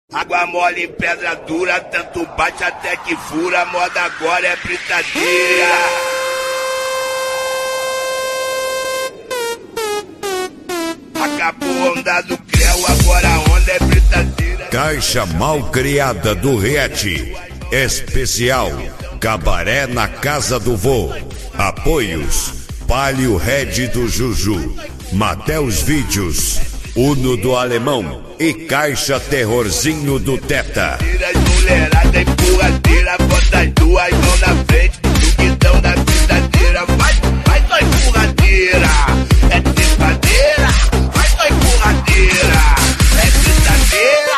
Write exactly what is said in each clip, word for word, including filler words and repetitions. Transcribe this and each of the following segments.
Água mole em pedra dura, tanto bate até que fura. A moda agora é britadeira. Acabou a onda do creu, agora a onda é britadeira. Caixa mal criada do Riete. Especial Cabaré na Casa do Vô. Apoios Palio Red do Juju, Mateus Vídeos, Uno do Alemão e Caixa Terrorzinho do Teta. Mulherada empurradeira, bota as duas mãos na frente do guidão da britadeira. Vai, vai só empurradeira, é trepadeira. Vai só empurradeira, é britadeira.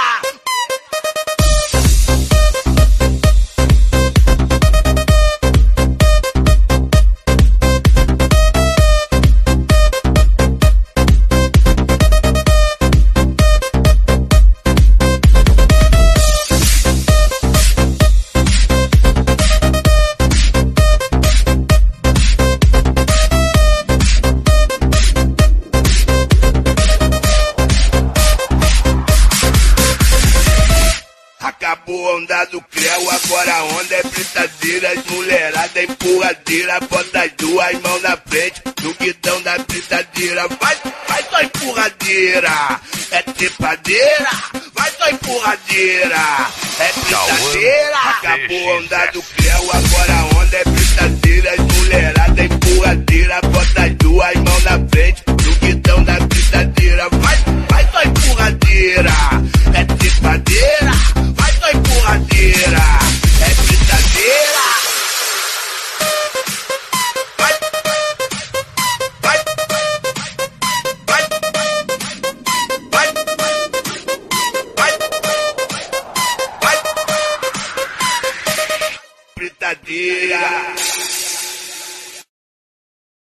Acabou a onda do creu, agora a onda é britadeira. As mulherada empurradeira, bota as duas mãos na frente do guidão da britadeira. Vai, vai só empurradeira, é trepadeira. Vai só empurradeira, é britadeira. Acabou a onda do creu, agora a onda é britadeira. As mulherada empurradeira, bota as duas mãos na frente do guidão da britadeira. Vai, vai só empurradeira, é trepadeira. Vai só empurradeira, é britadeira. Vai, vai, vai, vai, vai, vai, vai, britadeira.